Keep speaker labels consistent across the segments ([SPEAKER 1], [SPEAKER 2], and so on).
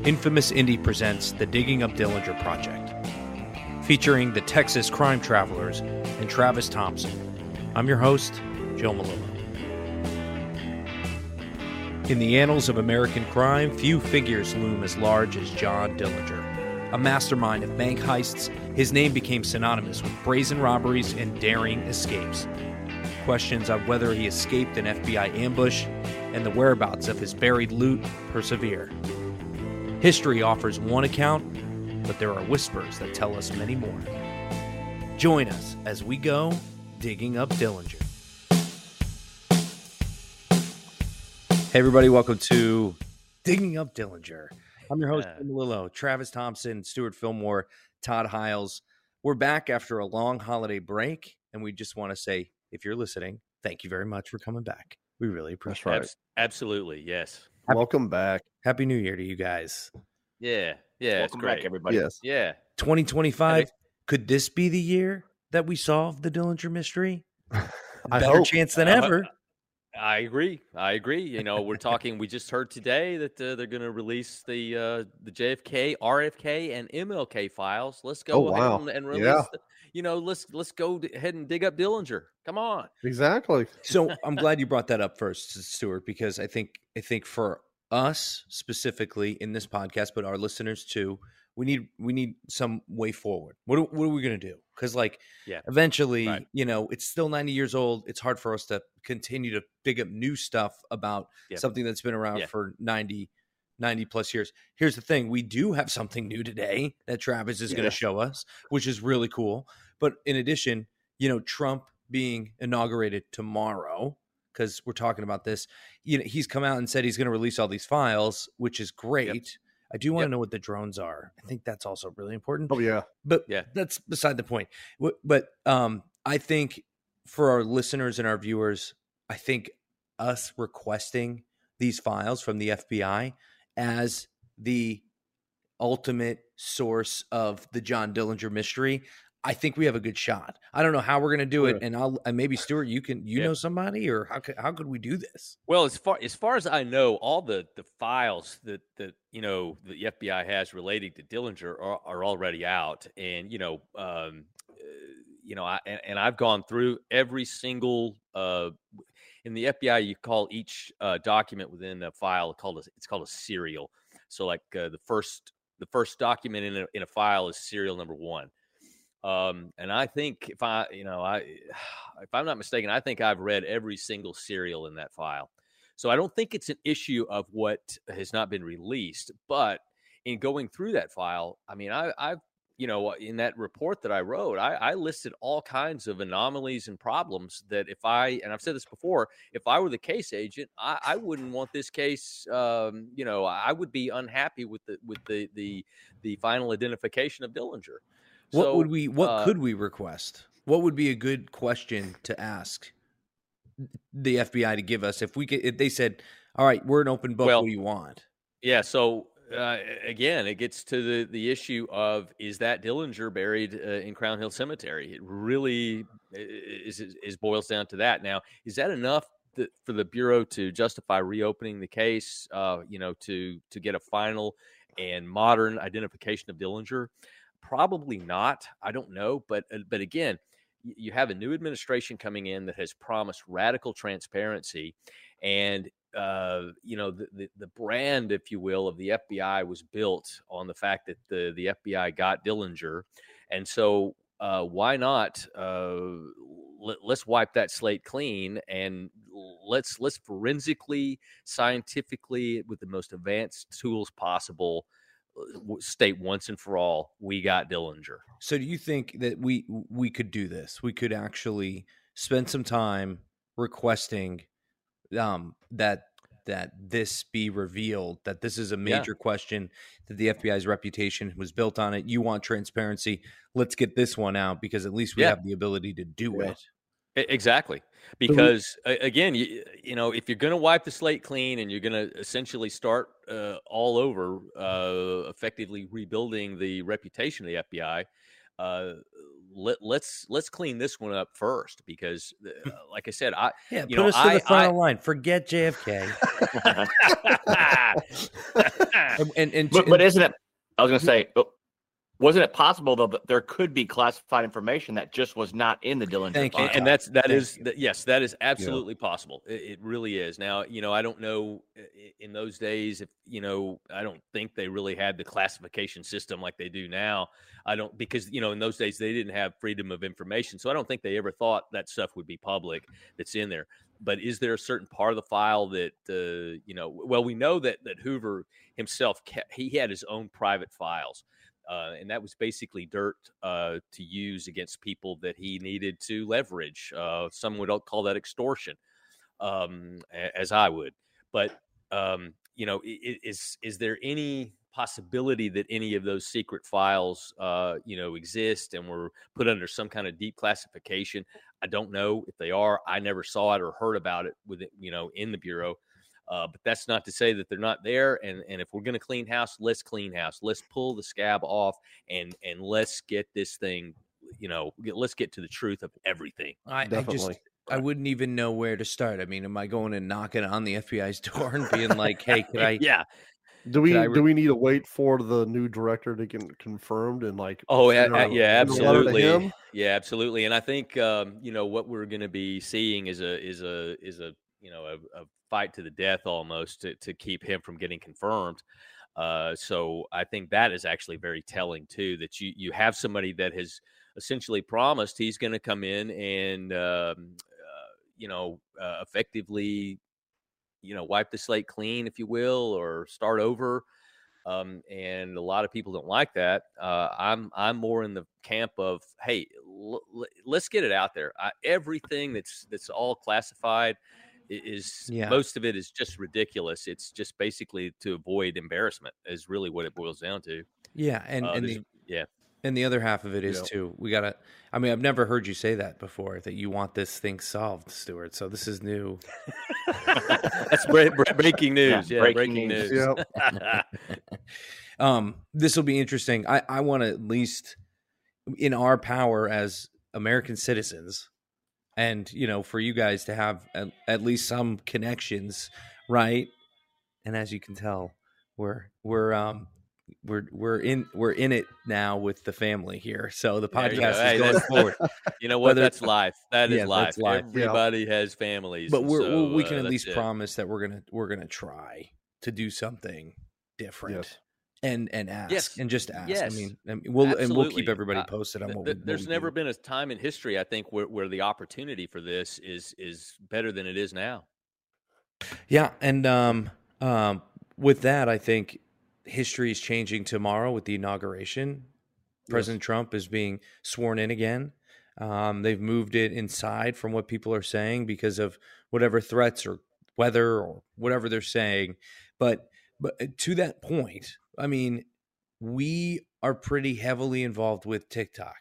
[SPEAKER 1] Infamous Indie presents the Digging Up Dillinger Project, featuring the Texas Crime Travelers and Travis Thompson. I'm your host, Joe Malillo. In the annals of American crime, few figures loom as large as John Dillinger. A mastermind of bank heists, his name became synonymous with brazen robberies and daring escapes. Questions on whether he escaped an FBI ambush and the whereabouts of his buried loot persevere. History offers one account, but there are whispers that tell us many more. Join us as we go digging up Dillinger. Hey everybody, welcome to Digging Up Dillinger. I'm your host, Joe Malillo, Travis Thompson, Stuart Fillmore, Todd Hiles. We're back after a long holiday break, and we just want to say, if you're listening, thank you very much for coming back. We really appreciate it.
[SPEAKER 2] Absolutely, yes.
[SPEAKER 3] Welcome back.
[SPEAKER 1] Happy New Year to you guys.
[SPEAKER 2] Yeah,
[SPEAKER 4] Welcome
[SPEAKER 2] it's great.
[SPEAKER 4] back, everybody.
[SPEAKER 3] Yes.
[SPEAKER 2] Yeah.
[SPEAKER 1] 2025, could this be the year that we solve the Dillinger mystery?
[SPEAKER 3] I
[SPEAKER 1] Better
[SPEAKER 3] hope.
[SPEAKER 1] chance than ever.
[SPEAKER 2] I agree. You know, we're talking. We just heard today that they're going to release the JFK, RFK, and MLK files. Let's go ahead and release.
[SPEAKER 3] Yeah.
[SPEAKER 2] Let's go ahead and dig up Dillinger. Come on.
[SPEAKER 3] Exactly.
[SPEAKER 1] So I'm glad you brought that up first, Stuart, because I think for us specifically in this podcast, but our listeners too, we need some way forward. What are we going to do? Because eventually,
[SPEAKER 2] Right.
[SPEAKER 1] It's still 90 years old. It's hard for us to continue to dig up new stuff about something that's been around for 90 plus years. Here's the thing. We do have something new today that Travis is going to show us, which is really cool. But in addition, Trump being inaugurated tomorrow, because we're talking about this, he's come out and said he's going to release all these files, which is great. Yep. I do want to know what the drones are. I think that's also really important.
[SPEAKER 3] Oh, yeah.
[SPEAKER 1] But that's beside the point. But I think for our listeners and our viewers, I think us requesting these files from the FBI as the ultimate source of the John Dillinger mystery, I think we have a good shot. I don't know how we're going to do it, and maybe Stuart, you know somebody, or how could we do this?
[SPEAKER 2] Well, as far as I know, all the files that the FBI has relating to Dillinger are already out, and I've gone through every single. In the FBI, you call each document within a file it's called a serial. So, like the first document in a file is serial number 1. And I think if I'm not mistaken, I think I've read every single serial in that file. So I don't think it's an issue of what has not been released, but in going through that file, I mean, I've in that report that I wrote, I listed all kinds of anomalies and problems that and I've said this before, if I were the case agent, I wouldn't want this case. I would be unhappy with the final identification of Dillinger.
[SPEAKER 1] What could we request? What would be a good question to ask the FBI to give us if they said, all right, we're an open book, what do you want?
[SPEAKER 2] Yeah. So again, it gets to the issue of, is that Dillinger buried in Crown Hill Cemetery? It really is boils down to that. Now, is that enough for the Bureau to justify reopening the case, to get a final and modern identification of Dillinger? Probably not. I don't know. But again, you have a new administration coming in that has promised radical transparency, and the brand, if you will, of the FBI was built on the fact that the FBI got Dillinger, and so why not? Let's wipe that slate clean, and let's forensically, scientifically, with the most advanced tools possible, state once and for all, we got Dillinger.
[SPEAKER 1] So do you think that we could do this? We could actually spend some time requesting that this be revealed, that this is a major question, that the FBI's reputation was built on it. You want transparency. Let's get this one out, because at least we have the ability to do it.
[SPEAKER 2] Exactly. Because again, if you're going to wipe the slate clean and you're going to essentially start all over, effectively rebuilding the reputation of the FBI, let's clean this one up first, because like I said,
[SPEAKER 1] put us to the front of the line. Forget JFK.
[SPEAKER 4] But isn't it? I was going to say, wasn't it possible though that there could be classified information that just was not in the Dillinger file?
[SPEAKER 2] And that is absolutely possible. It really is. Now, I don't know in those days if I don't think they really had the classification system like they do now. Because in those days they didn't have freedom of information, so I don't think they ever thought that stuff would be public that's in there. But is there a certain part of the file that well, we know that Hoover himself he had his own private files. And that was basically dirt to use against people that he needed to leverage. Some would call that extortion, as I would. But is there any possibility that any of those secret files, exist and were put under some kind of deep classification? I don't know if they are. I never saw it or heard about it in the Bureau. But that's not to say that they're not there. And if we're going to clean house, let's clean house. Let's pull the scab off and let's get this thing, let's get to the truth of everything.
[SPEAKER 1] I wouldn't even know where to start. I mean, am I going and knocking on the FBI's door and being like, hey, could I?
[SPEAKER 2] Yeah.
[SPEAKER 3] Do we need to wait for the new director to get confirmed and like?
[SPEAKER 2] Oh, yeah, absolutely. Yeah, absolutely. And I think, what we're going to be seeing is a fight to the death almost to keep him from getting confirmed. So I think that is actually very telling too, that you have somebody that has essentially promised he's going to come in and, effectively, wipe the slate clean, if you will, or start over. And a lot of people don't like that. I'm more in the camp of, hey, let's get it out there. Everything that's all classified most of it is just ridiculous. It's just basically to avoid embarrassment is really what it boils down to.
[SPEAKER 1] Yeah. And the other half of it is too, I've never heard you say that before, that you want this thing solved, Stuart. So this is new.
[SPEAKER 2] That's breaking news. Yeah, breaking news.
[SPEAKER 1] Yep. This will be interesting. I want to, at least in our power as American citizens, and, for you guys to have at least some connections, right? And as you can tell, we're in it now with the family here. So the podcast is going forward.
[SPEAKER 2] You know what? That's life. That is life. Everybody has families.
[SPEAKER 1] But we can at least promise that we're gonna try to do something different. And ask and just ask.
[SPEAKER 2] Yes.
[SPEAKER 1] I mean, we'll keep everybody posted on what
[SPEAKER 2] there's never been a time in history, I think, where the opportunity for this is better than it is now.
[SPEAKER 1] Yeah, and with that, I think history is changing tomorrow with the inauguration. President Trump is being sworn in again. They've moved it inside from what people are saying because of whatever threats or weather or whatever they're saying. But to that point, I mean, we are pretty heavily involved with TikTok.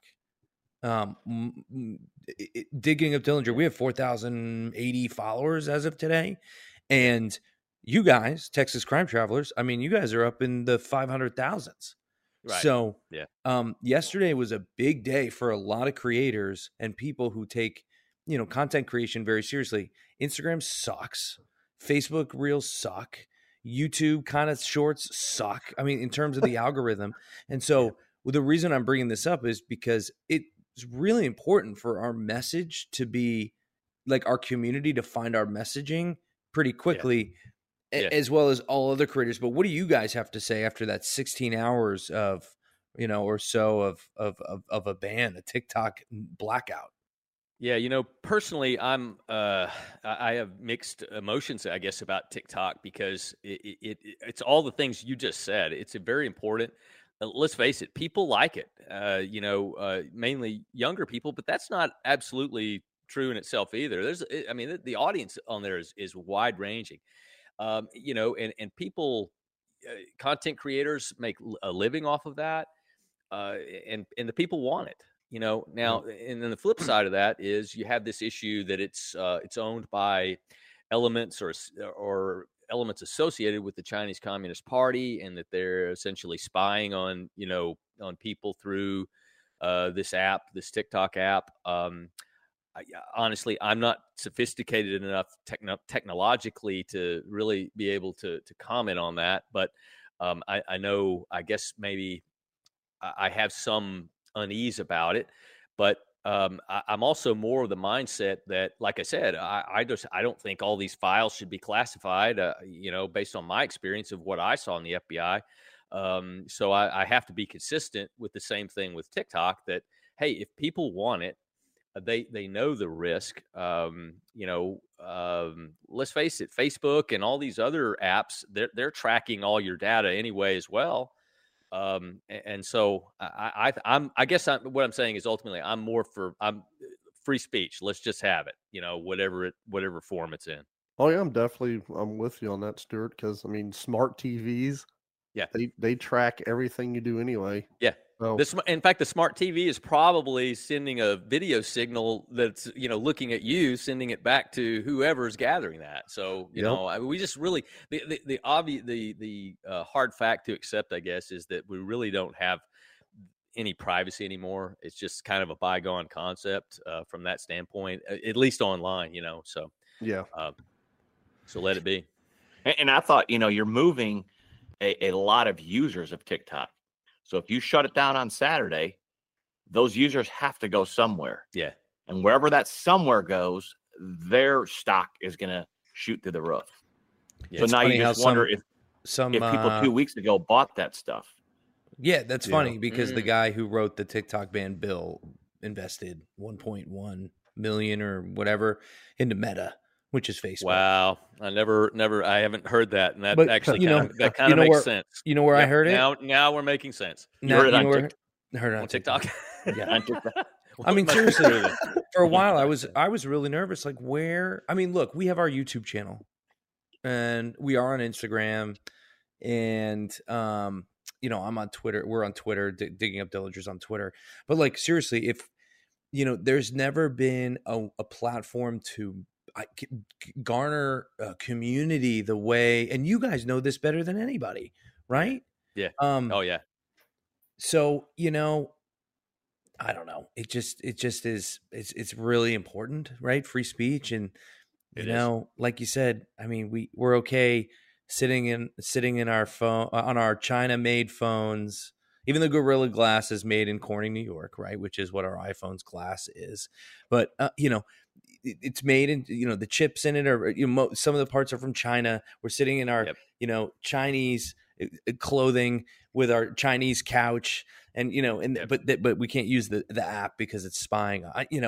[SPEAKER 1] Digging up Dillinger, we have 4,080 followers as of today. And you guys, Texas Crime Travelers, I mean, you guys are up in the 500,000s. Right. So yesterday was a big day for a lot of creators and people who take, content creation very seriously. Instagram sucks. Facebook Reels suck. YouTube kind of shorts suck. I mean, in terms of the algorithm. And so the reason I'm bringing this up is because it's really important for our message to be like our community to find our messaging pretty quickly, as well as all other creators. But what do you guys have to say after that 16 hours of, or so of a ban, a TikTok blackout?
[SPEAKER 2] Yeah, personally, I have mixed emotions, I guess, about TikTok because it's all the things you just said. It's very important. Let's face it, people like it. Mainly younger people, but that's not absolutely true in itself either. The audience on there is wide ranging. And people, content creators make a living off of that, and the people want it. Now, and then the flip side of that is you have this issue that it's owned by elements or elements associated with the Chinese Communist Party, and that they're essentially spying on people through this TikTok app. Honestly, I'm not sophisticated enough technologically to really be able to comment on that. But I know, I guess maybe I have some unease about it. But I'm also more of the mindset that, like I said, I don't think all these files should be classified, based on my experience of what I saw in the FBI. So I have to be consistent with the same thing with TikTok, that, hey, if people want it, they know the risk. Let's face it, Facebook and all these other apps, they're tracking all your data anyway as well. And so I guess what I'm saying is, ultimately I'm free speech. Let's just have it, whatever form it's in.
[SPEAKER 3] Oh yeah, I'm with you on that, Stuart, because I mean, smart TVs,
[SPEAKER 2] yeah,
[SPEAKER 3] they track everything you do anyway.
[SPEAKER 2] Yeah. So, in fact, the smart TV is probably sending a video signal that's, looking at you, sending it back to whoever's gathering that. So, we just really, the hard fact to accept, I guess, is that we really don't have any privacy anymore. It's just kind of a bygone concept from that standpoint, at least online, so.
[SPEAKER 3] Yeah.
[SPEAKER 2] So let it be.
[SPEAKER 4] And I thought, you're moving a lot of users of TikTok. So if you shut it down on Saturday, those users have to go somewhere.
[SPEAKER 2] Yeah.
[SPEAKER 4] And wherever that somewhere goes, their stock is going to shoot through the roof. Yeah, so now you just wonder if people 2 weeks ago bought that stuff.
[SPEAKER 1] Yeah, that's funny, because the guy who wrote the TikTok ban bill invested $1.1 million or whatever into Meta, which is Facebook.
[SPEAKER 2] Wow. I haven't heard that. And that actually kind of makes sense.
[SPEAKER 1] You know where I heard it?
[SPEAKER 2] Now we're making sense.
[SPEAKER 1] You heard it on
[SPEAKER 2] TikTok?
[SPEAKER 1] Yeah. I mean, seriously, for a while I was really nervous. Like, look, we have our YouTube channel and we are on Instagram, and I'm on Twitter. We're on Twitter, digging up Dillingers on Twitter. But like, seriously, if there's never been a platform to garner a community the way, and you guys know this better than anybody, right?
[SPEAKER 2] Yeah. Oh yeah.
[SPEAKER 1] So, I don't know. It just is, it's really important, right? Free speech. And, like you said, I mean, we're okay sitting in our phone on our China made phones, even though Gorilla Glass is made in Corning, New York, right? Which is what our iPhone's glass is. But, it's made in, the chips in it are, some of the parts are from China. We're sitting in our, Chinese clothing with our Chinese couch, and, but we can't use the app because it's spying.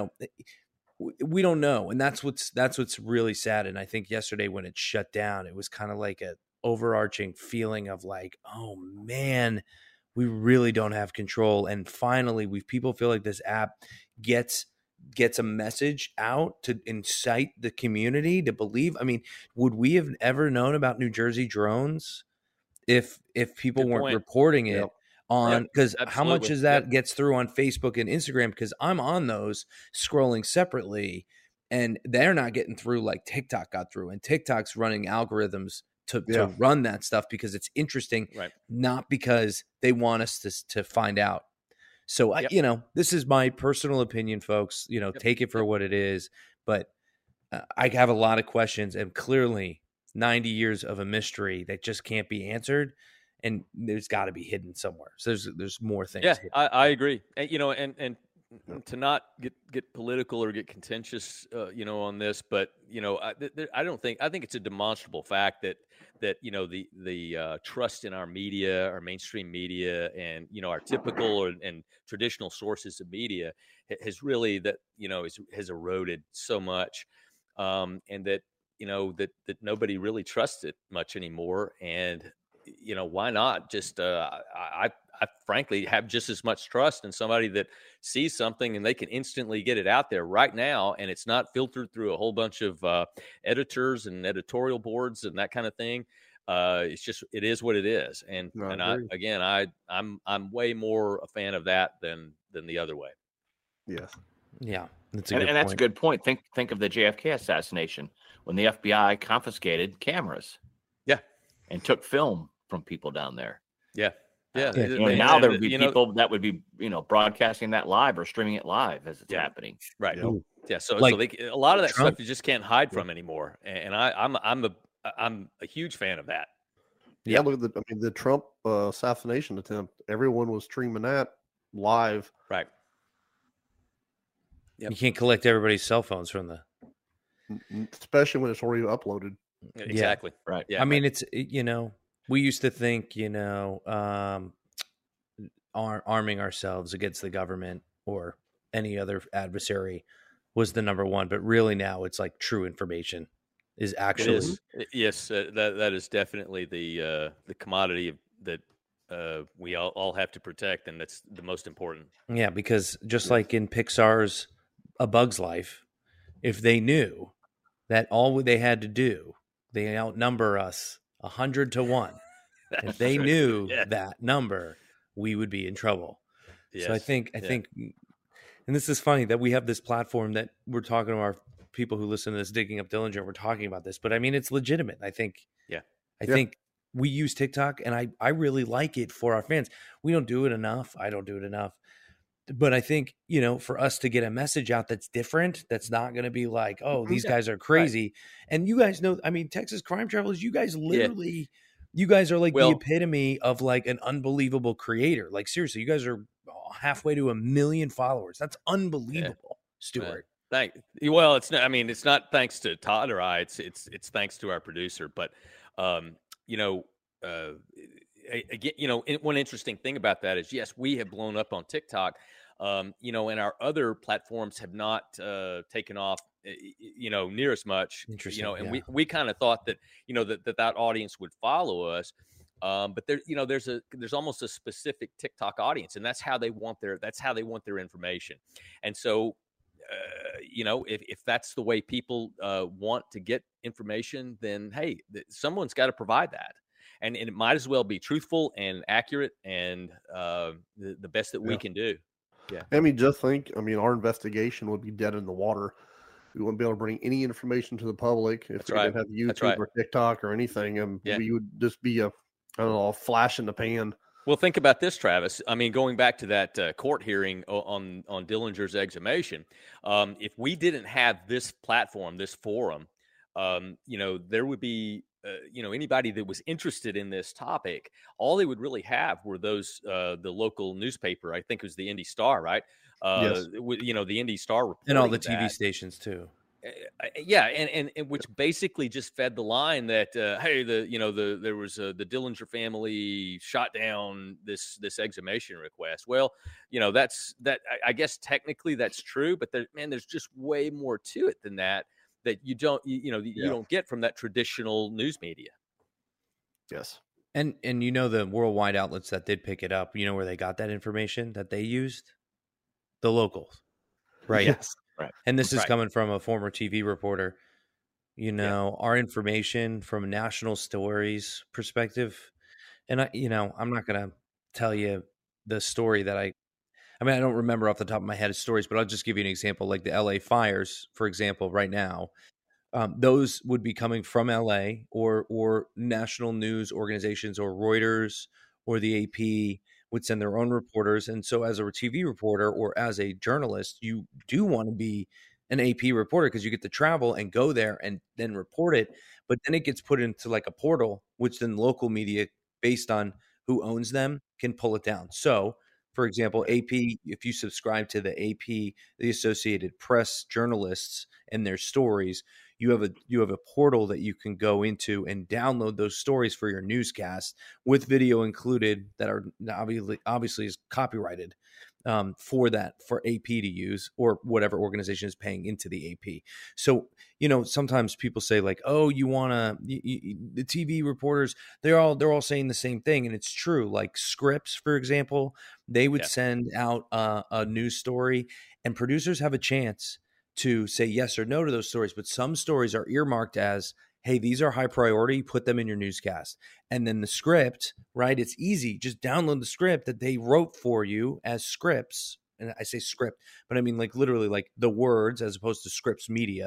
[SPEAKER 1] We don't know. And that's what's really sad. And I think yesterday when it shut down, it was kind of like a overarching feeling of like, oh man, we really don't have control. And finally, people feel like this app gets a message out to incite the community to believe. I mean, would we have ever known about New Jersey drones if people weren't reporting it on? Because how much is that gets through on Facebook and Instagram? Because I'm on those scrolling separately, and they're not getting through like TikTok got through. And TikTok's running algorithms to run that stuff because it's interesting, not because they want us to find out. So, this is my personal opinion, folks. Take it for what it is. But I have a lot of questions, and clearly 90 years of a mystery that just can't be answered, and there's got to be hidden somewhere. So there's more things.
[SPEAKER 2] Yeah, I agree. And, and to not get political or get contentious, on this, but I think it's a demonstrable fact that the trust in our media, our mainstream media, and our typical and traditional sources of media has really has eroded so much, and that that nobody really trusts it much anymore. And why not just I frankly have just as much trust in somebody that sees something and they can instantly get it out there right now, and it's not filtered through a whole bunch of editors and editorial boards and that kind of thing. It is what it is. And I'm way more a fan of that than the other way.
[SPEAKER 3] Yes.
[SPEAKER 1] Yeah.
[SPEAKER 4] That's a good point. Think of the JFK assassination when the FBI confiscated cameras.
[SPEAKER 2] Yeah.
[SPEAKER 4] And took film from people down there.
[SPEAKER 2] Yeah. Yeah.
[SPEAKER 4] Now there would be people that would be, broadcasting that live or streaming it live as it's happening.
[SPEAKER 2] Right. Yeah. So a lot of that stuff you just can't hide from anymore. And I'm a huge fan of that.
[SPEAKER 3] Yeah. Look at the Trump assassination attempt. Everyone was streaming that live.
[SPEAKER 2] Right.
[SPEAKER 1] Yep. You can't collect everybody's cell phones from
[SPEAKER 3] especially when it's already uploaded.
[SPEAKER 2] Exactly.
[SPEAKER 1] Yeah. Right. Yeah. I mean, it's, we used to think, arming ourselves against the government or any other adversary was the number one, but really now it's like true information is actually.
[SPEAKER 2] Yes, that is definitely the commodity that we all have to protect, and that's the most important.
[SPEAKER 1] Yeah, because just like in Pixar's A Bug's Life, if they knew that all they had to do, they outnumber us 100 to 1. If they knew that number, we would be in trouble. Yes. So I think, and this is funny that we have this platform that we're talking to our people who listen to this, Digging Up Dillinger. We're talking about this, but I mean, it's legitimate. I think, I think we use TikTok, and I really like it for our fans. We don't do it enough. I don't do it enough. But I think, for us to get a message out that's different, that's not going to be like, oh, these guys are crazy. Right. And you guys know, I mean, Texas Crime Travelers, you guys literally, you guys are like the epitome of like an unbelievable creator. Like, seriously, you guys are halfway to 1 million followers. That's unbelievable, Stuart.
[SPEAKER 2] It's not, it's not thanks to Todd or I, it's thanks to our producer. But, again, one interesting thing about that is, yes, we have blown up on TikTok, and our other platforms have not taken off, near as much, and we kind of thought that, that audience would follow us. But there's almost a specific TikTok audience, and that's how they want their information. And so, if that's the way people want to get information, then, hey, someone's got to provide that. And it might as well be truthful and accurate and the best that we can do. Yeah.
[SPEAKER 3] I mean, just think, our investigation would be dead in the water. We wouldn't be able to bring any information to the public if we didn't have YouTube or TikTok or anything. And we would just be a flash in the pan.
[SPEAKER 2] Well, think about this, Travis. Going back to that court hearing on Dillinger's exhumation, if we didn't have this platform, this forum, there would be, anybody that was interested in this topic, all they would really have were those, the local newspaper, I think it was the Indy Star, right?
[SPEAKER 3] Yes.
[SPEAKER 2] The Indy Star reporting
[SPEAKER 1] and all the TV stations too.
[SPEAKER 2] And which basically just fed the line that hey, there was the Dillinger family shot down this exhumation request. Well, I guess technically that's true, but there's just way more to it than that you don't don't get from that traditional news media.
[SPEAKER 3] Yes.
[SPEAKER 1] And the worldwide outlets that did pick it up, where they got that information that they used? The locals. Right.
[SPEAKER 3] Yes.
[SPEAKER 1] Right. And this is coming from a former TV reporter. Our information from a national stories perspective. And I'm not going to tell you the story that I don't remember off the top of my head stories, but I'll just give you an example. Like the LA fires, for example, right now, those would be coming from LA or national news organizations or Reuters or the AP would send their own reporters. And so as a TV reporter or as a journalist, you do want to be an AP reporter because you get to travel and go there and then report it. But then it gets put into like a portal, which then local media, based on who owns them, can pull it down. So, for example, AP, if you subscribe to the AP, the Associated Press journalists and their stories, you have a portal that you can go into and download those stories for your newscast with video included that are obviously is copyrighted for AP to use or whatever organization is paying into the AP. So, sometimes people say like, oh, the TV reporters, they're all saying the same thing. And it's true. Like Scripps, for example, they would send out a news story and producers have a chance to say yes or no to those stories. But some stories are earmarked as, hey, these are high priority, put them in your newscast. And then the script, right? It's easy. Just download the script that they wrote for you as scripts. And I say script, but I mean like literally like the words as opposed to Scripps Media,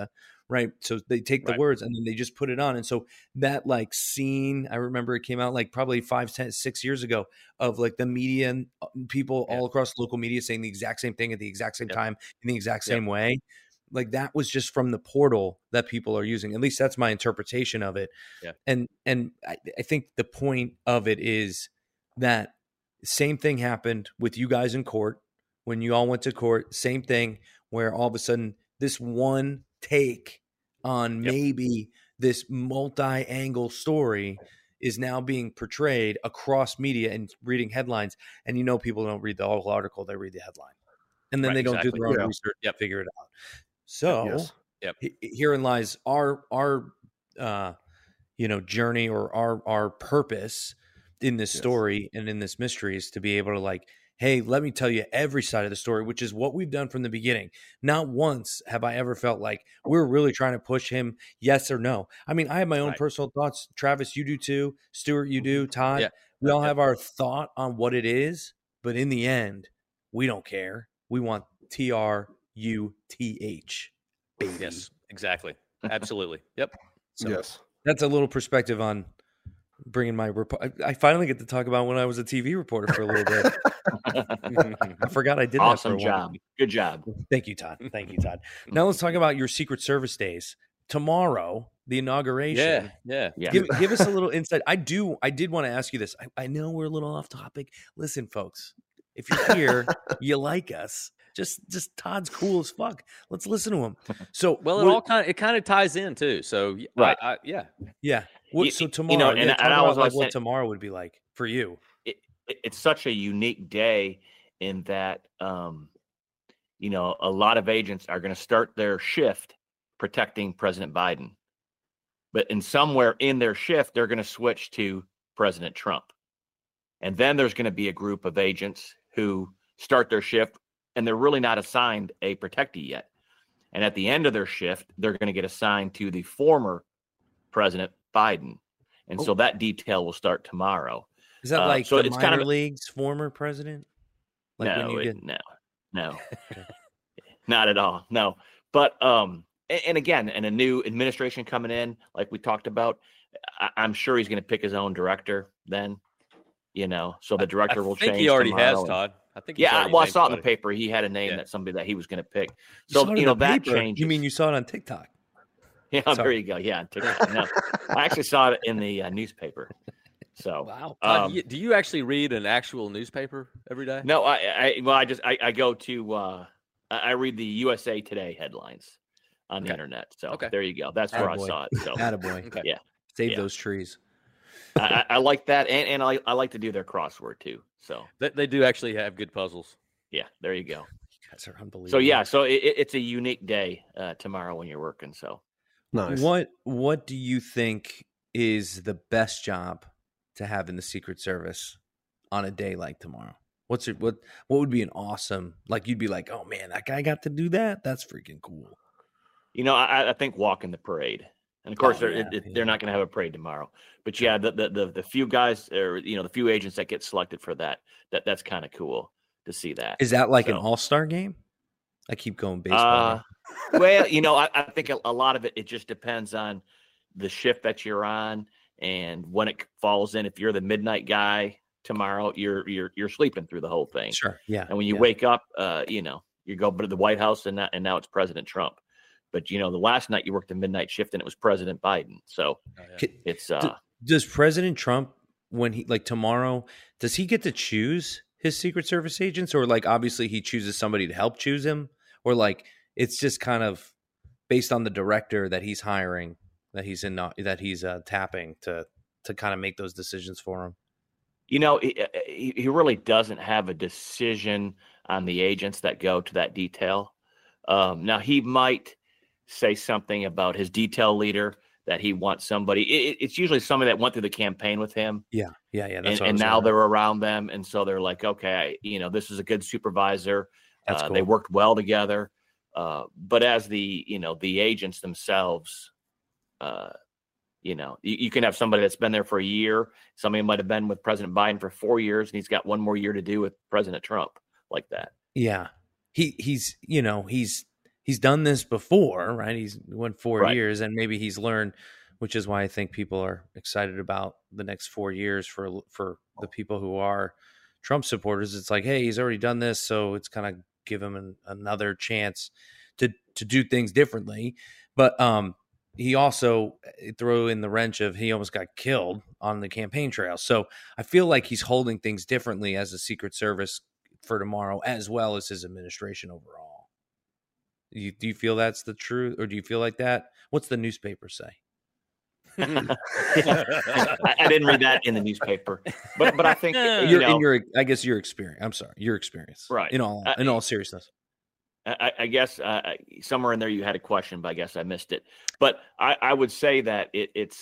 [SPEAKER 1] right? So they take the words and then they just put it on. And so that like scene, I remember it came out like probably 5, 10, 6 years ago of like the media and people all across local media saying the exact same thing at the exact same time in the exact same way. Like that was just from the portal that people are using. At least that's my interpretation of it.
[SPEAKER 2] Yeah.
[SPEAKER 1] And I think the point of it is that same thing happened with you guys in court when you all went to court. Same thing where all of a sudden this one take on maybe this multi-angle story is now being portrayed across media and reading headlines. And people don't read the whole article, they read the headline. And then they don't do their own research to figure it out. So herein lies our journey or our purpose in this story and in this mystery is to be able to like, hey, let me tell you every side of the story, which is what we've done from the beginning. Not once have I ever felt like we're really trying to push him yes or no. I mean, I have my own personal thoughts. Travis, you do too. Stuart, you do. Todd, we all have our thought on what it is. But in the end, we don't care. We want TRUTH, baby.
[SPEAKER 2] Yes, exactly. Absolutely. Yep.
[SPEAKER 1] So that's a little perspective on bringing my report. I finally get to talk about when I was a TV reporter for a little bit. I forgot I did that for a
[SPEAKER 4] job. Good job.
[SPEAKER 1] Thank you, Todd. Now let's talk about your Secret Service days. Tomorrow, the inauguration.
[SPEAKER 2] Yeah.
[SPEAKER 1] Give us a little insight. I did want to ask you this. I know we're a little off topic. Listen, folks, if you're here, you like us. Just Todd's cool as fuck. Let's listen to him. So
[SPEAKER 2] it kind of ties in too. So
[SPEAKER 1] yeah. So tomorrow,
[SPEAKER 4] and I was
[SPEAKER 1] like what tomorrow would be like for you.
[SPEAKER 4] It's such a unique day in that a lot of agents are going to start their shift protecting President Biden, but somewhere in their shift they're going to switch to President Trump, and then there's going to be a group of agents who start their shift and they're really not assigned a protectee yet, and at the end of their shift they're going to get assigned to the former President Biden, and so that detail will start tomorrow.
[SPEAKER 1] Is that like so the minor leagues former president? Like
[SPEAKER 4] no, not at all. No, but and again, and a new administration coming in, like we talked about, I'm sure he's going to pick his own director. Then, so the director will change.
[SPEAKER 2] I think he already has, Todd. I think.
[SPEAKER 4] I saw it in the paper. He had a name that somebody that he was going to pick. So that changes.
[SPEAKER 1] You mean you saw it on TikTok?
[SPEAKER 4] Yeah, there you go. Yeah, no, I actually saw it in the newspaper. So
[SPEAKER 2] wow. Do you actually read an actual newspaper every day?
[SPEAKER 4] No, I go to I read the USA Today headlines on the internet. So there you go. That's where I saw it. So
[SPEAKER 1] attaboy. Yeah, save those trees.
[SPEAKER 4] I like that, and I like to do their crossword too. So
[SPEAKER 2] they do actually have good puzzles.
[SPEAKER 4] Yeah, there you go.
[SPEAKER 1] You guys are unbelievable.
[SPEAKER 4] So it's a unique day tomorrow when you're working. So.
[SPEAKER 3] Nice.
[SPEAKER 1] What do you think is the best job to have in the Secret Service on a day like tomorrow? What would be an awesome, like you'd be like, oh man, that guy got to do that? That's freaking cool.
[SPEAKER 4] I think walking the parade. And of course they're not going to have a parade tomorrow. But the few guys or the few agents that get selected for that's kind of cool to see that.
[SPEAKER 1] Is that like an all-star game? I keep going baseball.
[SPEAKER 4] Well, I think a lot of it just depends on the shift that you're on and when it falls in. If you're the midnight guy tomorrow, you're sleeping through the whole thing.
[SPEAKER 1] Sure, yeah.
[SPEAKER 4] And when you wake up, you go to the White House and now it's President Trump. But the last night you worked the midnight shift and it was President Biden. So it's
[SPEAKER 1] does President Trump, when he tomorrow, does he get to choose his Secret Service agents, or obviously he chooses somebody to help choose him, or it's just kind of based on the director that he's hiring, that he's tapping to kind of make those decisions for him?
[SPEAKER 4] He really doesn't have a decision on the agents that go to that detail. Now he might say something about his detail leader that he wants somebody. It's usually somebody that went through the campaign with him.
[SPEAKER 1] Yeah.
[SPEAKER 4] And now they're around them, and so they're like, okay, this is a good supervisor. That's cool. They worked well together. But as the agents themselves, you can have somebody that's been there for a year. Somebody might have been with President Biden for 4 years, and he's got one more year to do with President Trump, like that.
[SPEAKER 1] Yeah, he's he's done this before, right? He's went 4
[SPEAKER 4] Right.
[SPEAKER 1] years, and maybe he's learned, which is why I think people are excited about the next 4 years for the people who are Trump supporters. It's like, hey, he's already done this, so it's kind of give him another chance to do things differently. But he also threw in the wrench of he almost got killed on the campaign trail. So I feel like he's holding things differently as a Secret Service for tomorrow, as well as his administration overall. Do you feel that's the truth, or do you feel like that? What's the newspaper say?
[SPEAKER 4] I didn't read that in the newspaper, but I think
[SPEAKER 1] I guess your experience. I'm sorry, your experience,
[SPEAKER 4] right?
[SPEAKER 1] In all seriousness,
[SPEAKER 4] I guess somewhere in there you had a question, but I guess I missed it. But I would say that it's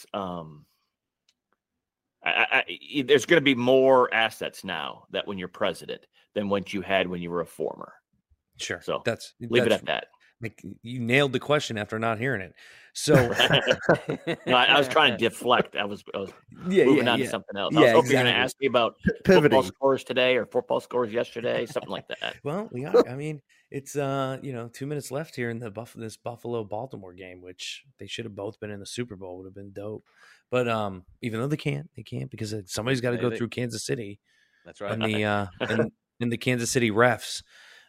[SPEAKER 4] there's going to be more assets now that when you're president than what you had when you were a former.
[SPEAKER 1] Sure.
[SPEAKER 4] So
[SPEAKER 1] leave
[SPEAKER 4] it at that.
[SPEAKER 1] Like you nailed the question after not hearing it. So
[SPEAKER 4] no, I was trying to deflect. I was moving on to something else. I was hoping you're going to ask me about football scores today or football scores yesterday, something like that.
[SPEAKER 1] Well, we are. I mean, it's 2 minutes left here in this Buffalo-Baltimore game, which they should have both been in the Super Bowl. Would have been dope. But even though they can't because somebody's got to go through Kansas City.
[SPEAKER 2] That's right.
[SPEAKER 1] And the and the Kansas City refs.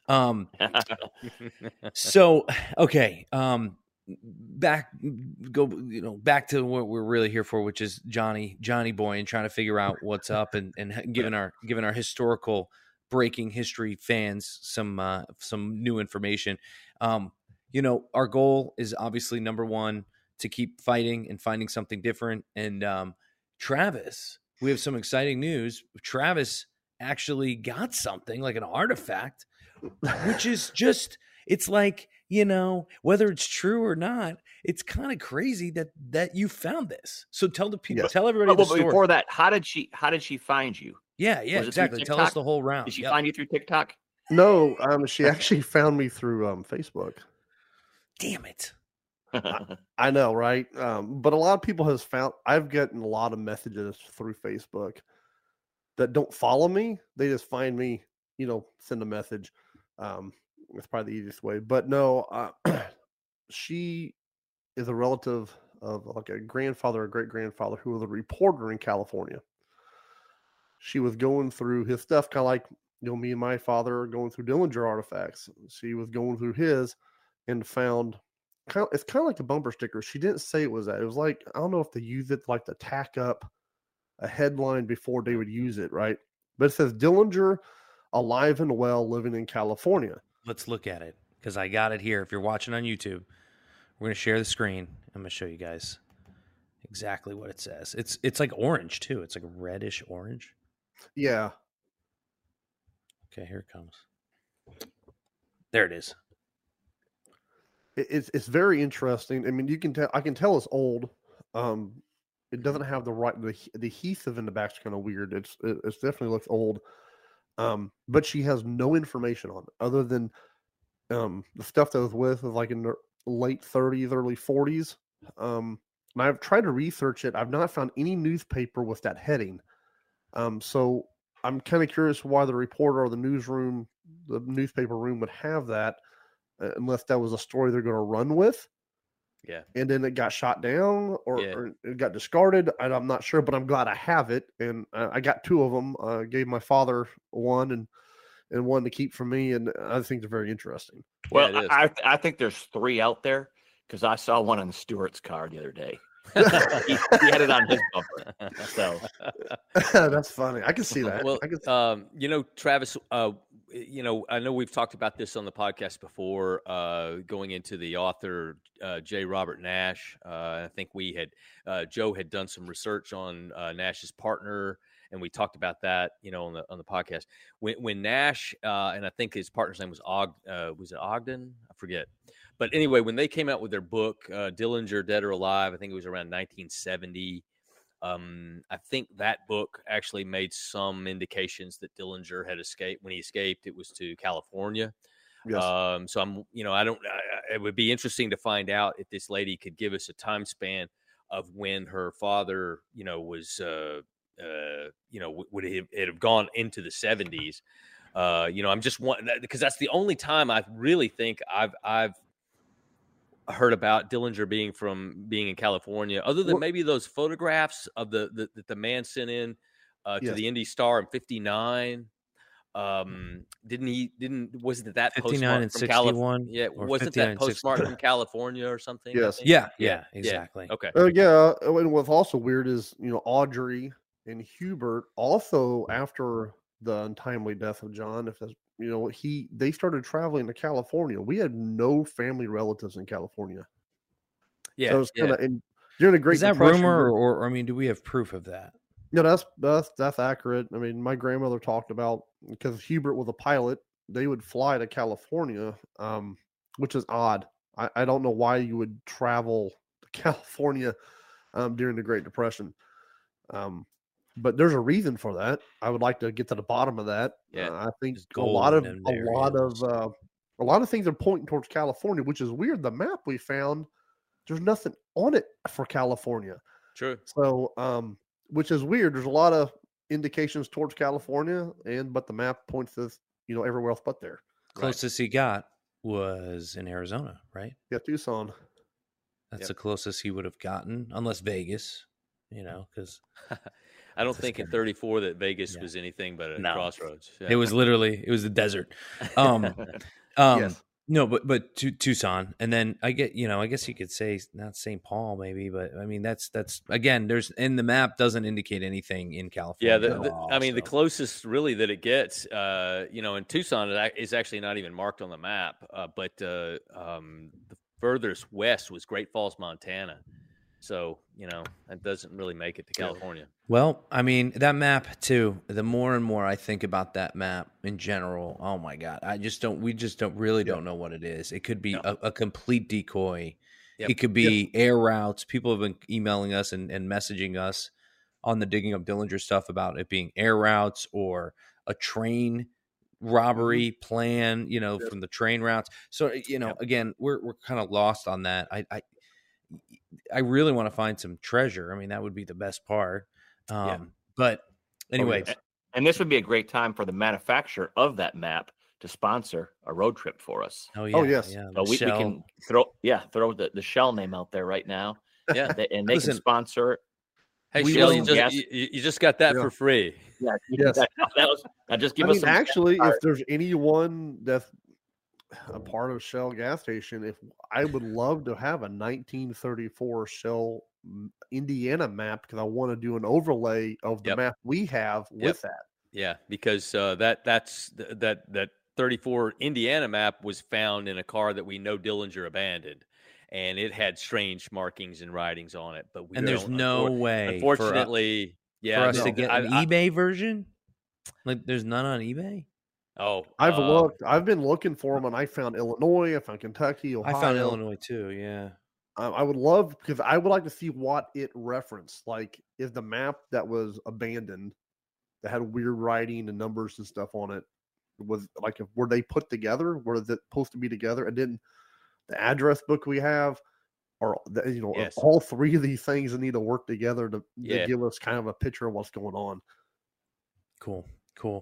[SPEAKER 1] So okay. Back to what we're really here for, which is Johnny Boy, and trying to figure out what's up and giving our historical breaking history fans some new information. Our goal is obviously number one, to keep fighting and finding something different. And Travis, we have some exciting news. Travis actually got something like an artifact, which is just, it's like, whether it's true or not, it's kind of crazy that you found this. So tell the people, tell everybody the story.
[SPEAKER 4] Before that, how did she find you?
[SPEAKER 1] Yeah, exactly. Tell us the whole round.
[SPEAKER 4] Did she find you through TikTok?
[SPEAKER 3] No, she actually found me through Facebook.
[SPEAKER 1] Damn it.
[SPEAKER 3] I know, right? But a lot of people I've gotten a lot of messages through Facebook that don't follow me. They just find me, send a message. It's probably the easiest way. But no, she is a relative of like a grandfather or great grandfather who was a reporter in California. She was going through his stuff, kind of like me and my father are going through Dillinger artifacts. She was going through his and found it's kind of like a bumper sticker. She didn't say it was that. It was like, I don't know if they use it like to tack up a headline before they would use it, right? But it says Dillinger alive and well, living in California.
[SPEAKER 1] Let's look at it because I got it here. If you're watching on YouTube, we're going to share the screen. I'm going to show you guys exactly what it says. It's like orange too. It's like a reddish orange.
[SPEAKER 3] Yeah.
[SPEAKER 1] Okay, here it comes. There it is.
[SPEAKER 3] It's very interesting. I mean, you can tell. I can tell it's old. It doesn't have the adhesive in the back's kind of weird. It definitely looks old. But she has no information on it other than the stuff that was with is like in the late 30s, early 40s. And I've tried to research it. I've not found any newspaper with that heading. So I'm kind of curious why the reporter or the newspaper room would have that, unless that was a story they're going to run with.
[SPEAKER 2] Yeah.
[SPEAKER 3] And then it got shot down or it got discarded. I'm not sure, but I'm glad I have it. And I got two of them. I gave my father one and one to keep for me. And I think they're very interesting.
[SPEAKER 4] Well, yeah, I think there's three out there because I saw one on Stewart's car the other day. he had it on his bumper. So
[SPEAKER 3] that's funny. I can see that.
[SPEAKER 2] Well, Travis, I know we've talked about this on the podcast before, going into the author, J. Robert Nash. I think Joe had done some research on Nash's partner, and we talked about that, on the podcast. When Nash, and I think his partner's name was was it Ogden? I forget. But anyway, when they came out with their book, Dillinger, Dead or Alive, I think it was around 1970. I think that book actually made some indications that Dillinger had escaped. When he escaped, it was to California.
[SPEAKER 3] Yes.
[SPEAKER 2] So it would be interesting to find out if this lady could give us a time span of when her father, was, would it have gone into the 70s? I'm just wanting that because that's the only time I really think I've heard about Dillinger being in California, other than maybe those photographs of the man sent in to the Indy Star in '59. Wasn't that
[SPEAKER 1] 59 and 61?
[SPEAKER 2] Yeah, wasn't that postmark from California or something?
[SPEAKER 3] Yes.
[SPEAKER 1] Yeah, exactly.
[SPEAKER 2] Yeah. Okay.
[SPEAKER 3] And what's also weird is, Audrey and Hubert also, after the untimely death of John, if that's, they started traveling to California. We had no family relatives in California.
[SPEAKER 2] Yeah.
[SPEAKER 3] So it's kind of, and during the Great Depression.
[SPEAKER 1] Is that rumor, or I mean, do we have proof of that?
[SPEAKER 3] No, that's accurate. I mean, my grandmother talked about, because Hubert was a pilot, they would fly to California, which is odd. I don't know why you would travel to California during the Great Depression. But there's a reason for that. I would like to get to the bottom of that.
[SPEAKER 2] Yeah,
[SPEAKER 3] I think a lot of things are pointing towards California, which is weird. The map we found, there's nothing on it for California.
[SPEAKER 2] True.
[SPEAKER 3] So, which is weird. There's a lot of indications towards California, but the map points to, everywhere else but there.
[SPEAKER 1] Closest he got was in Arizona, right?
[SPEAKER 3] Yeah, Tucson.
[SPEAKER 1] That's the closest he would have gotten, unless Vegas, because
[SPEAKER 2] I don't think in 34 that Vegas was anything but a crossroads.
[SPEAKER 1] Yeah. It was the desert. Yes. No, but Tucson, and then I guess you could say not St. Paul maybe, but I mean that's again, the map doesn't indicate anything in California.
[SPEAKER 2] Yeah, the closest really that it gets, in Tucson is actually not even marked on the map, but the furthest west was Great Falls, Montana. So, that doesn't really make it to California.
[SPEAKER 1] Well, I mean, that map too, the more and more I think about that map in general, oh my God, we just don't know what it is. It could be a complete decoy. Yep. It could be air routes. People have been emailing us and messaging us on the Digging Up Dillinger stuff about it being air routes or a train robbery plan, from the train routes. So, again, we're kind of lost on that. I really want to find some treasure. I mean, that would be the best part. But anyway.
[SPEAKER 4] And this would be a great time for the manufacturer of that map to sponsor a road trip for us.
[SPEAKER 1] Oh, yeah.
[SPEAKER 3] Oh, yes.
[SPEAKER 1] Yeah,
[SPEAKER 4] so we can throw the Shell name out there right now.
[SPEAKER 2] Yeah.
[SPEAKER 4] They can sponsor it.
[SPEAKER 2] Hey, Shell, you just got that for free.
[SPEAKER 3] Yeah. Yes. If there's anyone that's a part of Shell gas station, I would love to have a 1934 Shell Indiana map, because I want to do an overlay of the map we have with that.
[SPEAKER 2] Yeah, because that 34 Indiana map was found in a car that we know Dillinger abandoned, and it had strange markings and writings on it. But
[SPEAKER 1] there's no way,
[SPEAKER 2] unfortunately,
[SPEAKER 1] for us to get an eBay version. Like, there's none on eBay.
[SPEAKER 2] Oh,
[SPEAKER 3] I've looked. I've been looking for them, and I found Illinois. I found Kentucky, Ohio.
[SPEAKER 1] I found Illinois too. Yeah.
[SPEAKER 3] I would love, because I would like to see what it referenced. Like, is the map that was abandoned, that had weird writing and numbers and stuff on it, were they put together? Were they supposed to be together? And then the address book we have, all three of these things need to work together to give us kind of a picture of what's going on.
[SPEAKER 1] Cool.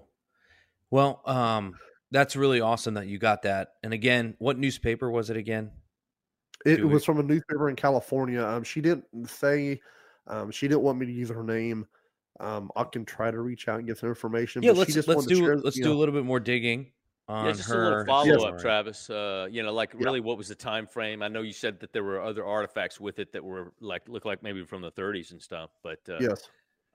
[SPEAKER 1] Well, that's really awesome that you got that. And again, what newspaper was it again?
[SPEAKER 3] It was from a newspaper in California. She didn't say. She didn't want me to use her name. I can try to reach out and get some information.
[SPEAKER 1] Yeah, let's do a little bit more digging on
[SPEAKER 2] just
[SPEAKER 1] her.
[SPEAKER 2] A little follow-up, Travis. Really, what was the time frame? I know you said that there were other artifacts with it that were look like maybe from the 30s and stuff. But
[SPEAKER 3] yes.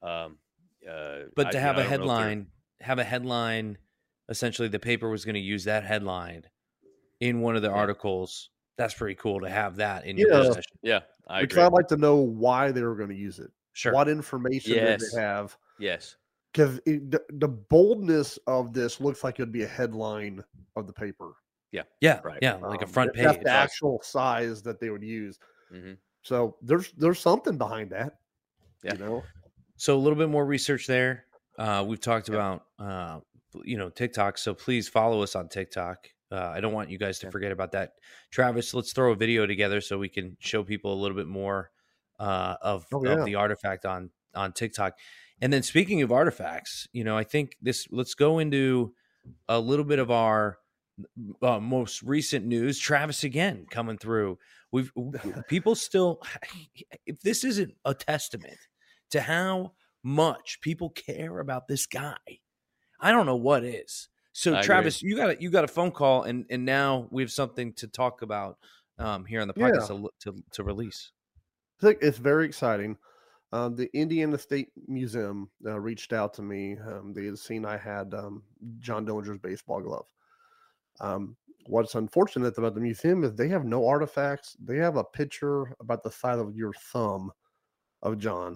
[SPEAKER 1] But to have a headline, essentially the paper was going to use that headline in one of the articles. That's pretty cool to have that in your possession.
[SPEAKER 2] Yeah, I
[SPEAKER 3] agree. I'd like to know why they were going to use it.
[SPEAKER 1] Sure.
[SPEAKER 3] What information did they have?
[SPEAKER 2] Yes.
[SPEAKER 3] Because the boldness of this looks like it'd be a headline of the paper.
[SPEAKER 1] Yeah.
[SPEAKER 3] Right.
[SPEAKER 1] Yeah, like a front page.
[SPEAKER 3] That's the actual size that they would use.
[SPEAKER 2] Mm-hmm.
[SPEAKER 3] So there's something behind that.
[SPEAKER 2] Yeah.
[SPEAKER 1] So a little bit more research there. We've talked about TikTok. So please follow us on TikTok. I don't want you guys to forget about that. Travis, let's throw a video together so we can show people a little bit more of the artifact on TikTok. And then speaking of artifacts, I think let's go into a little bit of our most recent news, Travis again coming through. People still, if this isn't a testament to how much people care about this guy, I don't know what is. So Travis, you got a phone call, and now we have something to talk about here on the podcast to release.
[SPEAKER 3] I think it's very exciting. The Indiana State Museum reached out to me. They had seen I had John Dillinger's baseball glove. What's unfortunate about the museum is they have no artifacts. They have a picture about the size of your thumb of John.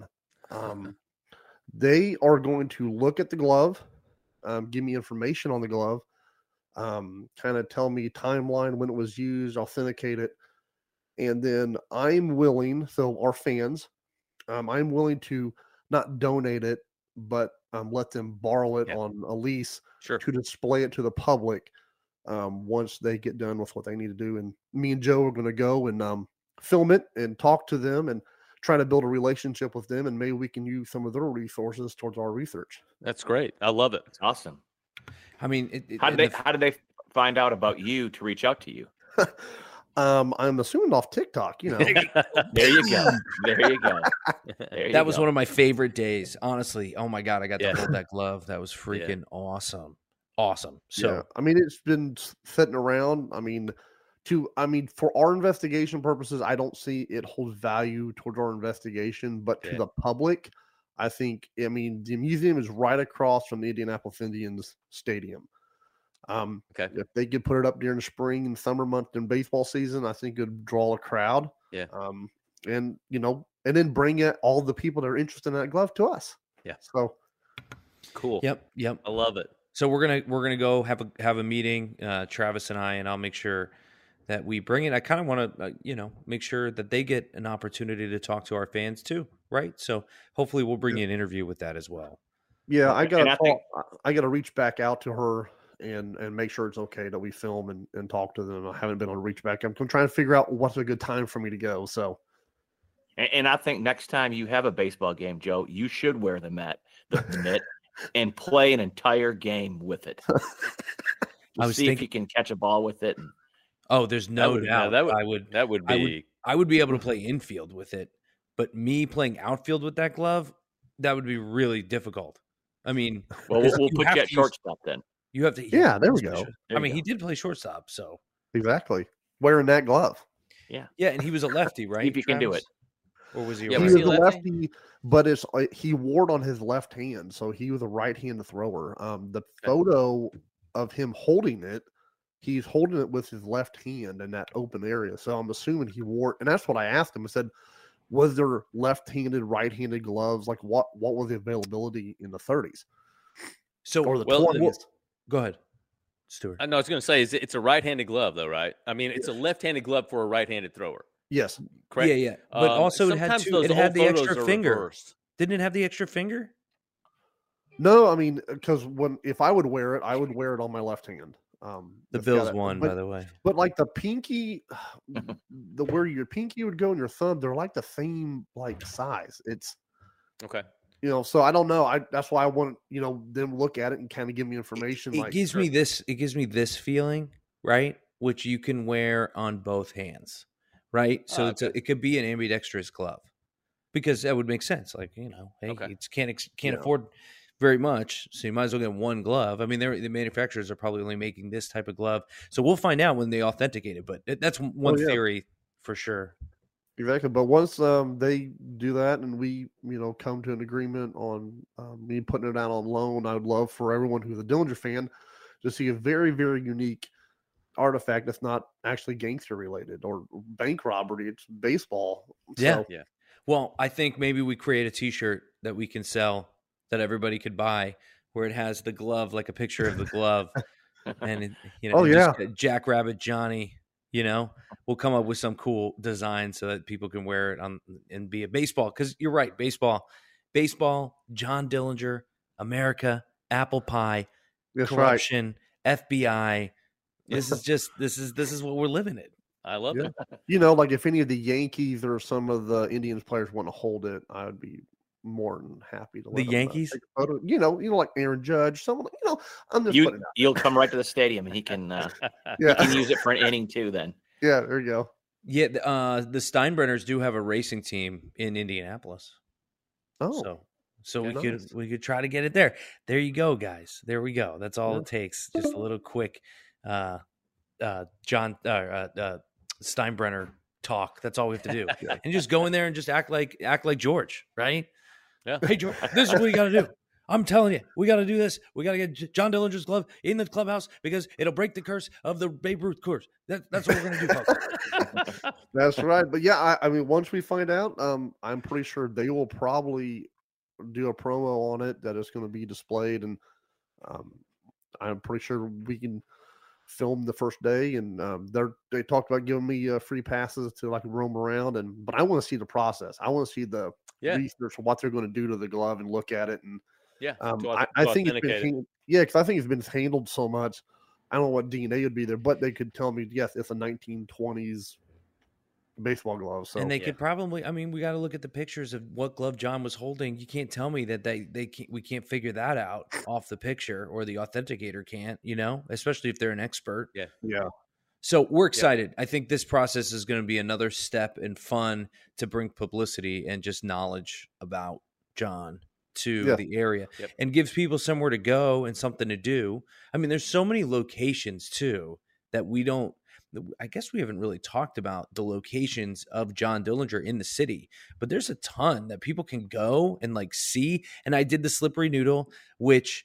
[SPEAKER 3] They are going to look at the glove, give me information on the glove, kind of tell me timeline when it was used, authenticate it. And then I'm willing, so our fans, I'm willing to not donate it, but let them borrow it on a lease to display it to the public once they get done with what they need to do. And me and Joe are going to go and film it and talk to them and try to build a relationship with them. And maybe we can use some of their resources towards our research.
[SPEAKER 2] That's great. I love it.
[SPEAKER 4] It's awesome.
[SPEAKER 1] I mean,
[SPEAKER 4] how did they find out about you to reach out to you?
[SPEAKER 3] I'm assuming off TikTok, you know.
[SPEAKER 4] There you go.
[SPEAKER 1] That was one of my favorite days, honestly. Oh my God, I got to hold that glove. That was freaking awesome. So
[SPEAKER 3] I mean, it's been sitting around. I mean, for our investigation purposes, I don't see it holds value towards our investigation, but to the public, I think, I mean, the museum is right across from the Indianapolis Indians stadium. If they could put it up during the spring and summer month in baseball season, I think it would draw a crowd. And then bring all the people that are interested in that glove to us. So
[SPEAKER 2] cool.
[SPEAKER 1] Yep.
[SPEAKER 2] I love it.
[SPEAKER 1] So we're gonna go have a meeting, Travis and I, and I'll make sure that we bring it. I kind of want to make sure that they get an opportunity to talk to our fans too, right? So hopefully we'll bring you an interview with that as well.
[SPEAKER 3] Yeah, I gotta reach back out to her and make sure it's okay that we film and talk to them. I haven't been able to reach back. I'm trying to figure out what's a good time for me to go. So,
[SPEAKER 4] and I think next time you have a baseball game, Joe, you should wear the mitt and play an entire game with it. See if you can catch a ball with it.
[SPEAKER 1] There's no doubt. I would be able to play infield with it, but me playing outfield with that glove, that would be really difficult. I mean,
[SPEAKER 4] we'll put you at shortstop then.
[SPEAKER 1] You have to.
[SPEAKER 3] Yeah, there we go.
[SPEAKER 1] He did play shortstop, so
[SPEAKER 3] exactly wearing that glove.
[SPEAKER 1] Yeah, and he was a lefty, right?
[SPEAKER 4] If you can do it,
[SPEAKER 1] or was he?
[SPEAKER 3] He was a lefty, but he wore it on his left hand, so he was a right-handed thrower. The photo of him holding it, he's holding it with his left hand in that open area. So I'm assuming he wore, and that's what I asked him. I said, was there left-handed, right-handed gloves? Like what was the availability in the 30s?
[SPEAKER 1] So
[SPEAKER 3] or the 20s?
[SPEAKER 1] Go ahead, Stuart.
[SPEAKER 2] No, I was going to say, it's a right-handed glove, though, right? I mean, it's a left-handed glove for a right-handed thrower.
[SPEAKER 3] Yes.
[SPEAKER 2] Correct?
[SPEAKER 1] Yeah. But also it had the extra finger. Reversed. Didn't it have the extra finger?
[SPEAKER 3] No, I mean, because if I would wear it, I would wear it on my left hand.
[SPEAKER 1] The Bills won, by the way.
[SPEAKER 3] But like the pinky, where your pinky would go and your thumb, they're like the same size. It's
[SPEAKER 2] okay.
[SPEAKER 3] So I don't know. That's why I want them look at it and kind of give me information.
[SPEAKER 1] It gives me this feeling, right? Which you can wear on both hands, right? So it could be an ambidextrous glove, because that would make sense. Like it's can't afford very much, so you might as well get one glove. I mean, the manufacturers are probably only making this type of glove, so we'll find out when they authenticate it. But that's one theory for sure.
[SPEAKER 3] Exactly, but once they do that and we, come to an agreement on me putting it out on loan, I would love for everyone who's a Dillinger fan to see a very, very unique artifact that's not actually gangster related or bank robbery. It's baseball.
[SPEAKER 1] Yeah. Well, I think maybe we create a T-shirt that we can sell that everybody could buy, where it has the glove, like a picture of the glove, and just Jackrabbit Johnny. We'll come up with some cool design so that people can wear it on and be a baseball. Because you're right, baseball, John Dillinger, America, apple pie,
[SPEAKER 3] that's
[SPEAKER 1] corruption, right. FBI. This is what we're living in.
[SPEAKER 2] I love it.
[SPEAKER 3] Like if any of the Yankees or some of the Indians players want to hold it, I would be more than happy to let
[SPEAKER 1] the
[SPEAKER 3] him,
[SPEAKER 1] Yankees.
[SPEAKER 3] take a photo. You know, like Aaron Judge, someone. I'm just putting it out.
[SPEAKER 4] You'll come right to the stadium, and he can he can use it for an inning too. Then
[SPEAKER 3] there you go.
[SPEAKER 1] Yeah, the Steinbrenners do have a racing team in Indianapolis.
[SPEAKER 3] Oh,
[SPEAKER 1] so we could try to get it there. There you go, guys. There we go. That's all it takes. Just a little quick John Steinbrenner talk. That's all we have to do, and just go in there and just act like George, right?
[SPEAKER 2] Yeah.
[SPEAKER 1] Hey, George, this is what you got to do. I'm telling you, we got to do this. We got to get John Dillinger's glove in the clubhouse because it'll break the curse of the Babe Ruth curse. That's what we're going to do, folks.
[SPEAKER 3] That's right. But yeah, I mean, once we find out, I'm pretty sure they will probably do a promo on it that is going to be displayed, and I'm pretty sure we can film the first day. And they talked about giving me free passes to like roam around, but I want to see the process. I want to see the research of what they're going to do to the glove and look at it. And I think it's been because I think it's been handled so much. I don't know what DNA would be there, but they could tell me, yes, it's a 1920s baseball glove. So,
[SPEAKER 1] and they could probably. I mean, we got to look at the pictures of what glove John was holding. You can't tell me that we can't figure that out off the picture, or the authenticator can't. You know, especially if they're an expert.
[SPEAKER 3] Yeah.
[SPEAKER 1] So we're excited. I think this process is going to be another step in fun to bring publicity and just knowledge about John to the area and gives people somewhere to go and something to do. I mean, there's so many locations too that I guess we haven't really talked about the locations of John Dillinger in the city, but there's a ton that people can go and like see. And I did the slippery noodle, which,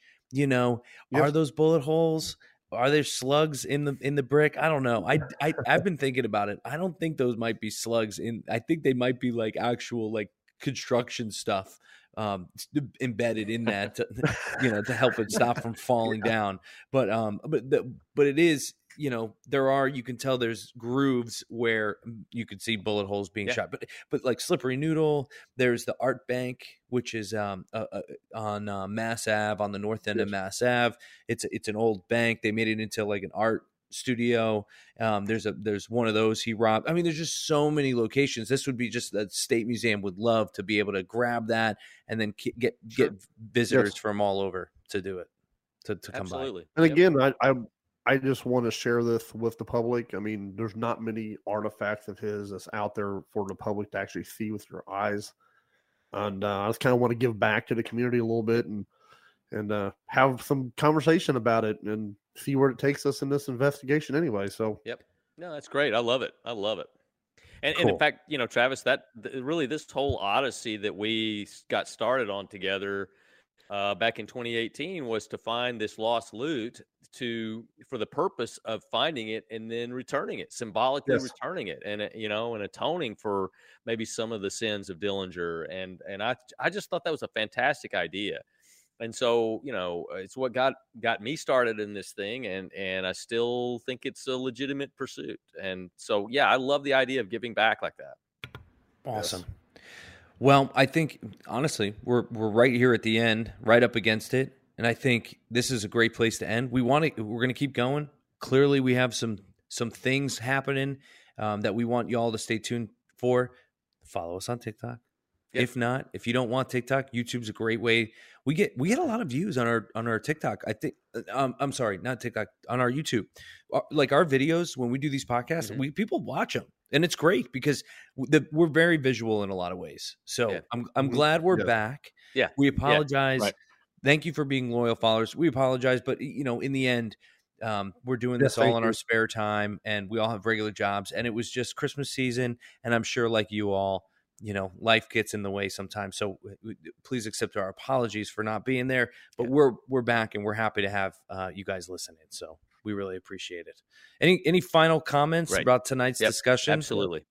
[SPEAKER 1] are those bullet holes? Are there slugs in the brick? I don't know. I've been thinking about it. I don't think those might be slugs I think they might be like actual like construction stuff embedded in that to help it stop from falling down. But it is, you can tell there's grooves where you could see bullet holes being shot, but like slippery noodle, there's the Art Bank, which is on Mass Ave, on the north end of Mass Ave. It's an old bank. They made it into like an art studio. There's one of those he robbed. I mean, there's just so many locations. This would be just the State Museum would love to be able to grab that and then get visitors from all over to do it, to come by.
[SPEAKER 3] And again, I just want to share this with the public. I mean, there's not many artifacts of his that's out there for the public to actually see with your eyes. And I just kind of want to give back to the community a little bit and have some conversation about it and see where it takes us in this investigation anyway. So,
[SPEAKER 2] no, that's great. I love it. And,
[SPEAKER 1] cool.
[SPEAKER 2] and in fact, Travis, really this whole odyssey that we got started on together back in 2018 was to find this lost loot for the purpose of finding it and then returning it, symbolically returning it, and and atoning for maybe some of the sins of Dillinger. And I just thought that was a fantastic idea. And so, it's what got me started in this thing, and I still think it's a legitimate pursuit. And so, I love the idea of giving back like that.
[SPEAKER 1] Awesome. Yes. Well, I think honestly, we're right here at the end, right up against it, and I think this is a great place to end. We're going to keep going. Clearly, we have some things happening that we want y'all to stay tuned for. Follow us on TikTok. Yep. If not, if you don't want TikTok, YouTube's a great way. We get a lot of views on our TikTok. I think I'm sorry, not TikTok, on our YouTube. Like our videos when we do these podcasts, people watch them, and it's great because we're very visual in a lot of ways. So I'm glad we're back.
[SPEAKER 2] Yeah,
[SPEAKER 1] we apologize.
[SPEAKER 2] Yeah, right.
[SPEAKER 1] Thank you for being loyal followers. We apologize, but in the end, we're doing this all in our spare time, and we all have regular jobs. And it was just Christmas season, and I'm sure, like you all, life gets in the way sometimes. So please accept our apologies for not being there. But we're back, and we're happy to have you guys listening. So we really appreciate it. Any final comments about tonight's discussion?
[SPEAKER 2] Absolutely.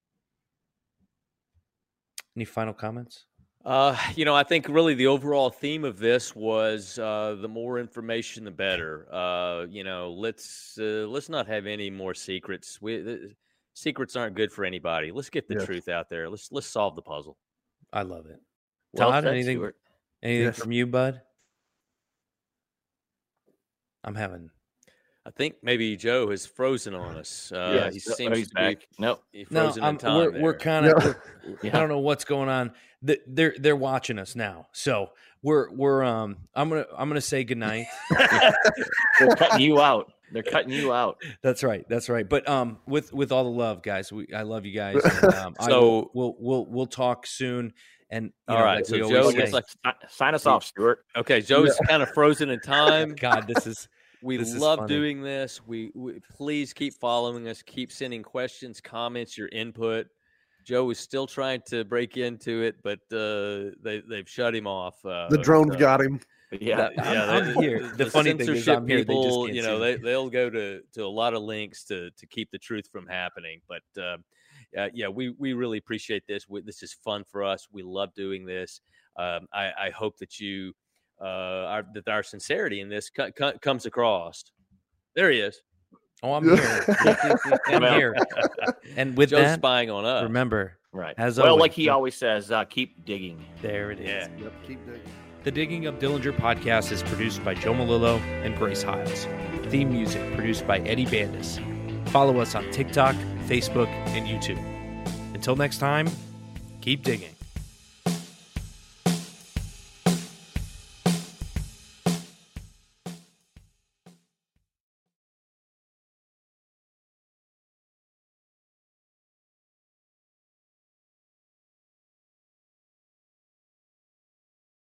[SPEAKER 1] Any final comments?
[SPEAKER 2] I think really the overall theme of this was the more information, the better. Let's not have any more secrets. Secrets aren't good for anybody. Let's get the truth out there. Let's solve the puzzle.
[SPEAKER 1] I love it.
[SPEAKER 2] Todd,
[SPEAKER 1] anything from you, bud? I'm having
[SPEAKER 2] I think maybe Joe has frozen on us. He seems
[SPEAKER 4] he's
[SPEAKER 2] to
[SPEAKER 4] back.
[SPEAKER 2] be
[SPEAKER 4] Nope.
[SPEAKER 2] frozen in time.
[SPEAKER 1] We're kind of. I don't know what's going on. They're watching us now, so we're I'm gonna say goodnight.
[SPEAKER 4] They're cutting you out. They're cutting you out.
[SPEAKER 1] That's right. But with all the love, guys, I love you guys. And,
[SPEAKER 2] so
[SPEAKER 1] we'll talk soon. And
[SPEAKER 2] all right, so Joe gets
[SPEAKER 4] sign us off, Stuart.
[SPEAKER 2] Okay, Joe's kind of frozen in time.
[SPEAKER 1] God,
[SPEAKER 2] we love doing this. We please keep following us. Keep sending questions, comments, your input. Joe is still trying to break into it, but they've shut him off.
[SPEAKER 3] The drones got him.
[SPEAKER 4] Yeah,
[SPEAKER 1] I'm here. The funny thing is, I'm here.
[SPEAKER 2] People, they'll go to a lot of links to keep the truth from happening. But we really appreciate this. This is fun for us. We love doing this. I hope that you that our sincerity in this comes across. There he is.
[SPEAKER 1] Oh, I'm here. I'm here. And with
[SPEAKER 2] Joe's
[SPEAKER 1] that,
[SPEAKER 2] spying on us.
[SPEAKER 1] Remember,
[SPEAKER 4] right?
[SPEAKER 1] As
[SPEAKER 4] well,
[SPEAKER 1] always,
[SPEAKER 4] like he always says, keep digging.
[SPEAKER 1] There it is.
[SPEAKER 2] Yeah.
[SPEAKER 3] Yep, keep digging.
[SPEAKER 1] The Digging Up Dillinger podcast is produced by Joe Malillo and Grace Hiles. Theme music produced by Eddie Bandis. Follow us on TikTok, Facebook, and YouTube. Until next time, keep digging.